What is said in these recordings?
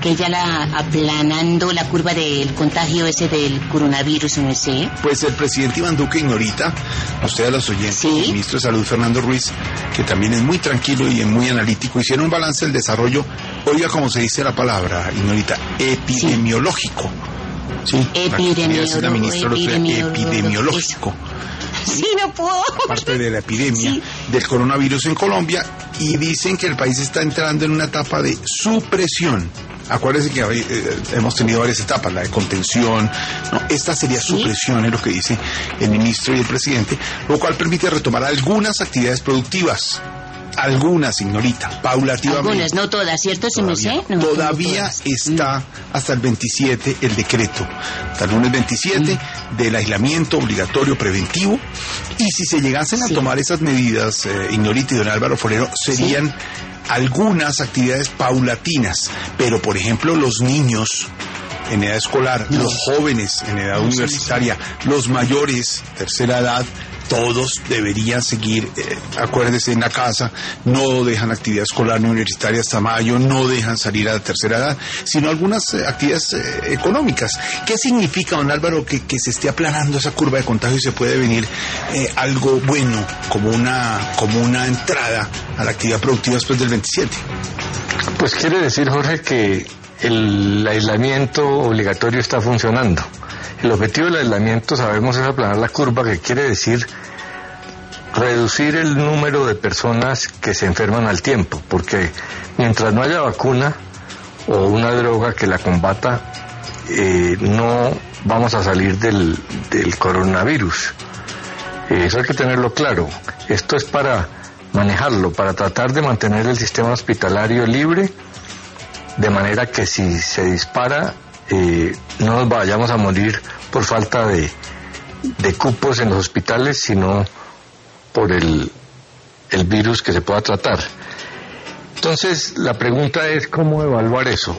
que ya aplanando la curva del contagio ese del coronavirus, no sé. Pues el presidente Iván Duque, Ignorita, a ustedes los oyentes, ¿Sí? El ministro de Salud Fernando Ruiz, que también es muy tranquilo y es muy analítico, hicieron un balance del desarrollo, oiga cómo se dice la palabra, Ignorita, epidemiológico. Sí, epidemiológico. Sí, no puedo. Parte de la epidemia del coronavirus en Colombia, y dicen que el país está entrando en una etapa de supresión. Acuérdense que hemos tenido varias etapas, la de contención, no, esta sería supresión, es lo que dice el ministro y el presidente, lo cual permite retomar algunas actividades productivas. Algunas, Ignorita, paulativamente. Algunas, no todas, ¿cierto? Todavía está hasta el 27 el decreto, hasta el lunes 27 del aislamiento obligatorio preventivo, y si se llegasen a tomar esas medidas, Ignorita y don Álvaro Forero, serían algunas actividades paulatinas, pero por ejemplo los niños en edad escolar, los jóvenes en edad universitaria, los mayores, tercera edad, todos deberían seguir, acuérdense, en la casa, no dejan actividad escolar ni universitaria hasta mayo, no dejan salir a la tercera edad, sino algunas actividades económicas. ¿Qué significa, don Álvaro, que se esté aplanando esa curva de contagio y se puede venir algo bueno, como una entrada a la actividad productiva después del 27? Pues quiere decir, Jorge, que el aislamiento obligatorio está funcionando. El objetivo del aislamiento, sabemos, es aplanar la curva, que quiere decir reducir el número de personas que se enferman al tiempo, porque mientras no haya vacuna o una droga que la combata, no vamos a salir del coronavirus. Eso hay que tenerlo claro. Esto es para manejarlo, para tratar de mantener el sistema hospitalario libre, de manera que si se dispara, no nos vayamos a morir por falta de cupos en los hospitales, sino por el virus que se pueda tratar. Entonces, la pregunta es cómo evaluar eso.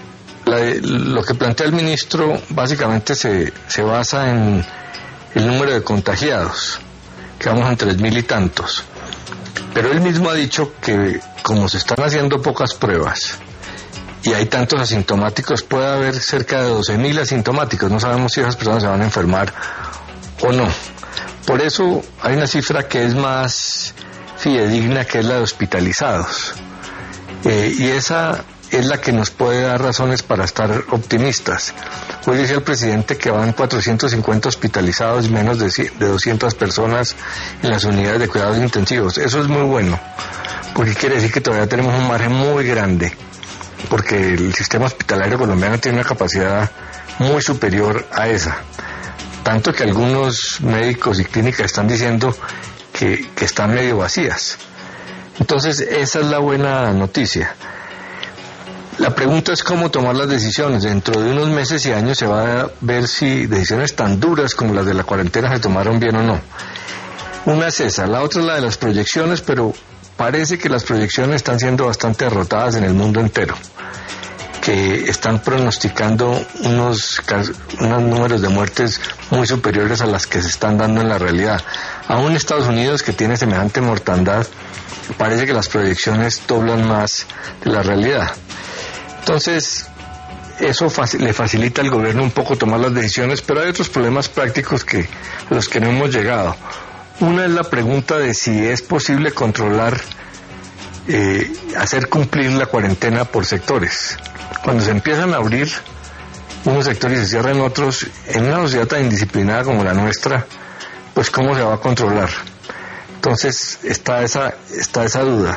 Lo que plantea el ministro básicamente se basa en el número de contagiados, que vamos en 3.000 y tantos. Pero él mismo ha dicho que como se están haciendo pocas pruebas y hay tantos asintomáticos, puede haber cerca de 12.000 asintomáticos. No sabemos si esas personas se van a enfermar o no. Por eso hay una cifra que es más fidedigna, que es la de hospitalizados. Y esa es la que nos puede dar razones para estar optimistas. Hoy dice el presidente que van 450 hospitalizados y menos de 200 personas en las unidades de cuidados intensivos. Eso es muy bueno, porque quiere decir que todavía tenemos un margen muy grande, porque el sistema hospitalario colombiano tiene una capacidad muy superior a esa. Tanto que algunos médicos y clínicas están diciendo que están medio vacías. Entonces, esa es la buena noticia. La pregunta es cómo tomar las decisiones. Dentro de unos meses y años se va a ver si decisiones tan duras como las de la cuarentena se tomaron bien o no. Una es esa, la otra es la de las proyecciones, pero parece que las proyecciones están siendo bastante derrotadas en el mundo entero, que están pronosticando unos números de muertes muy superiores a las que se están dando en la realidad. Aún Estados Unidos, que tiene semejante mortandad, parece que las proyecciones doblan más de la realidad. Entonces, eso le facilita al gobierno un poco tomar las decisiones, pero hay otros problemas prácticos a los que no hemos llegado. Una es la pregunta de si es posible controlar, hacer cumplir la cuarentena por sectores. Cuando se empiezan a abrir unos sectores y se cierran otros, en una sociedad tan indisciplinada como la nuestra, pues ¿cómo se va a controlar? Entonces está esa duda.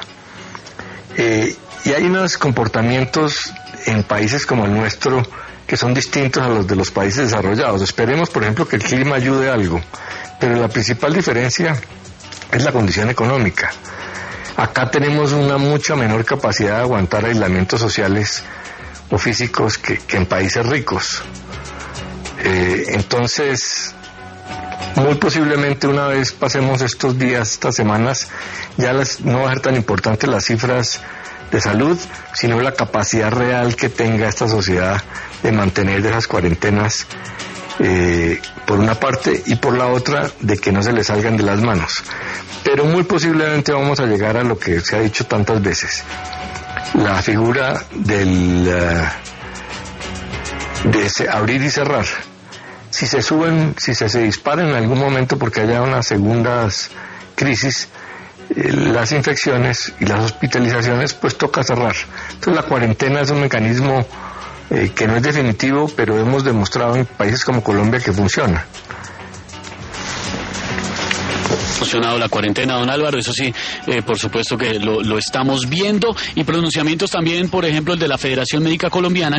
Y hay unos comportamientos en países como el nuestro que son distintos a los de los países desarrollados. Esperemos, por ejemplo, que el clima ayude algo, pero la principal diferencia es la condición económica. Acá tenemos una mucha menor capacidad de aguantar aislamientos sociales o físicos que en países ricos. Entonces, muy posiblemente una vez pasemos estos días, estas semanas, ya no va a ser tan importante las cifras de salud, sino la capacidad real que tenga esta sociedad de mantener esas cuarentenas, por una parte, y por la otra, de que no se le salgan de las manos. Pero muy posiblemente vamos a llegar a lo que se ha dicho tantas veces, la figura del abrir y cerrar. Si se disparan en algún momento porque haya unas segundas crisis, las infecciones y las hospitalizaciones, pues toca cerrar. Entonces la cuarentena es un mecanismo que no es definitivo, pero hemos demostrado en países como Colombia que funciona. Funcionado la cuarentena, don Álvaro, eso sí, por supuesto que lo estamos viendo, y pronunciamientos también, por ejemplo, el de la Federación Médica Colombiana,